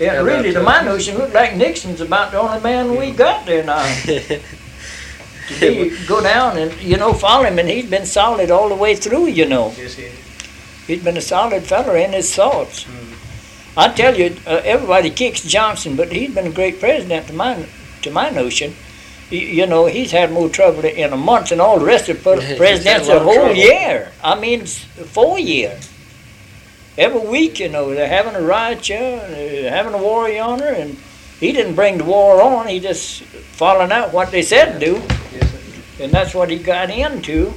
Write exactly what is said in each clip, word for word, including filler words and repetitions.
Yeah, How really, about, to uh, my notion, look like Nixon's about the only man we got there now. To be, go down and, you know, follow him, and he's been solid all the way through, you know. Yes, he is. He's been a solid fella in his thoughts. Mhm. I tell you, uh, everybody kicks Johnson, but he's been a great president to my, to my notion. You, you know, he's had more trouble in a month than all the rest of the He's had presidents a lot a of whole trouble. year. I mean, s- four years. Every week, you know, they're having a riot here, they're having a war yonder, and he didn't bring the war on. He just following out what they said to do, Yes, sir. and that's what he got into.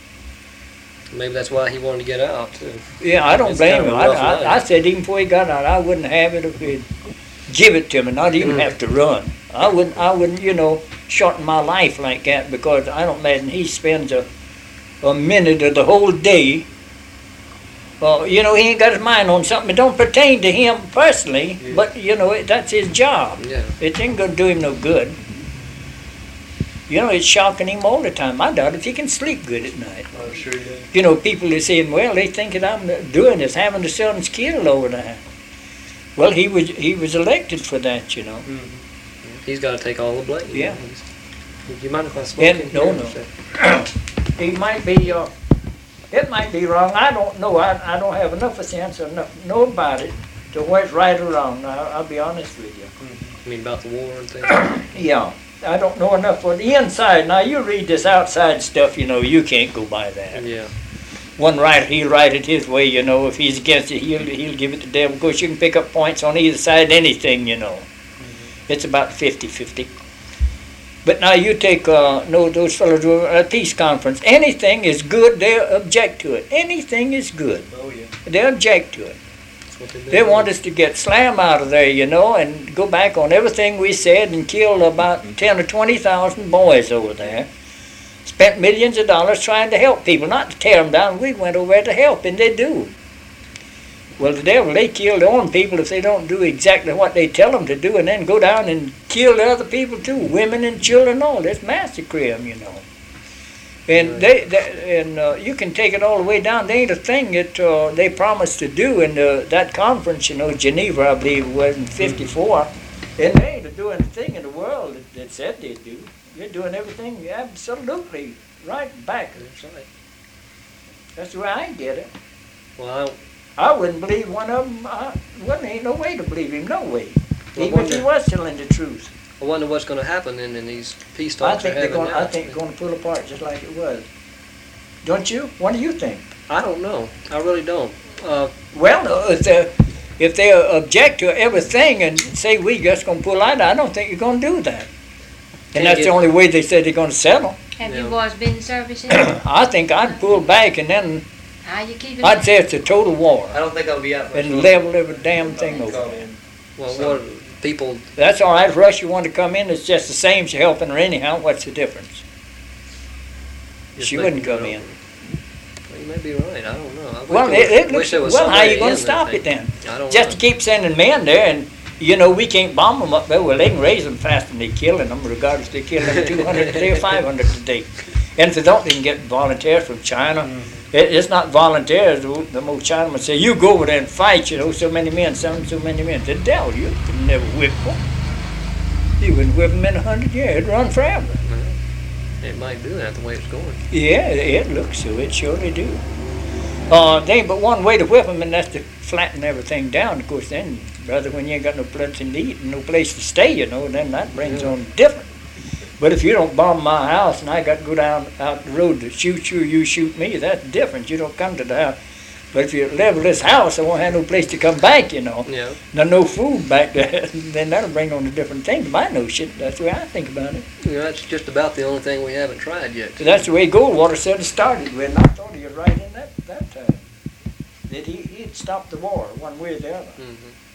Maybe that's why he wanted to get out, too. Yeah, I don't It's blame kind of him. a I, rough I, life. I said even before he got out, I wouldn't have it if he'd give it to me, not even Mm. have to run. I wouldn't, I wouldn't, you know, shorten my life like that, because I don't imagine he spends a, a minute of the whole day. Uh, you know, he ain't got his mind on something that don't pertain to him personally, Yeah. but, you know, it, that's his job. Yeah. It ain't gonna do him no good. You know, it's shocking him all the time. I doubt if he can sleep good at night. I'm sure he does. You know, people are saying, well, they think that I'm doing this, having the sons killed over there. Well, he was he was elected for that, you know. Mhm. He's got to take all the blame. Yeah. He's- Do you mind if I smoke And- in no, here? no. Sir? He might be, uh, it might be wrong. I don't know. I, I don't have enough of sense or enough know about it to where it's right or wrong. I, I'll be honest with you. I mean, about the war and things. Yeah, I don't know enough for the inside. Now, you read this outside stuff, you know, you can't go by that. Yeah. One writer, he'll write it his way, you know. If he's against it, he'll he'll give it to them. Of course, you can pick up points on either side, anything, you know. It's about fifty-fifty. But now you take, uh, no, those fellows who are at a peace conference. Anything is good, they object to it. Anything is good, Oh, yeah. they object to it. That's what they've been They doing. want us to get slam out of there, you know, and go back on everything we said and kill about ten or twenty thousand boys over there. Spent millions of dollars trying to help people, not to tear them down. We went over there to help, and they do. Well, the devil, they kill their own people if they don't do exactly what they tell them to do, and then go down and kill the other people too, women and children, all. That's massacre them, you know. And they, they and uh, you can take it all the way down. There ain't a thing that uh, they promised to do in uh, that conference, you know, Geneva, I believe it was in fifty-four. And they ain't doing a thing in the world that, that said they do. You're doing everything absolutely right back. That's right. That's the way I get it. Well, I wouldn't believe one of them. I wouldn't, ain't no way to believe him, no way. Well, Even if he wonder- was telling the truth. I wonder what's going to happen then in these peace I talks think they're they're having going. now. I think they're going to pull apart just like it was. Don't you? What do you think? I don't know. I really don't. Uh, Well, no, if they if they object to everything and say we just going to pull out, I don't think you're going to do that. And Can't that's get- the only way they said they're going to settle. Have Yeah. you boys been in service yet? I think I'd pull back and then How you keeping I'd it? say it's a total war I don't think I'll be out much and longer. level every damn thing over there. well, So- what people, That's all right. If Russia wanted to come in, it's just the same. She's helping her anyhow. What's the difference? just She making wouldn't come it in. open. Well, you may be right. I don't know. I wish Well, there it, was- it wish looks, there was well, how somebody you going in to there stop thing. it then? I don't Just know. to keep sending men there, and you know we can't bomb them up there. Well, they can raise them faster than they killing them, regardless if they kill them two hundred today or five hundred today. And if they don't, they can get volunteers from China. Mm-hmm. It, it's not volunteers. The, the most Chinamen say, "You go over there and fight." You know, so many men, some so many men. The devil, you can never whip them. You wouldn't whip them in a hundred years. It'd run forever. It might do that the way it's going. Yeah, it looks so. It surely do. Uh, there ain't but one way to whip them, and that's to flatten everything down. Of course, then, brother, when you ain't got no place to eat and no place to stay, you know, then that brings Yeah. on different. But if you don't bomb my house and I got to go down out the road to shoot you, you shoot me, that's different. You don't come to the house. But if you level this house, I won't have no place to come back, you know. Yeah. Now, no food back there, then that'll bring on a different thing to my notion. That's the way I think about it. Yeah, that's just about the only thing we haven't tried yet. That's the way Goldwater said it started with. And I thought he was right in that, that time. That he, he'd stop the war one way or the other. Mm-hmm.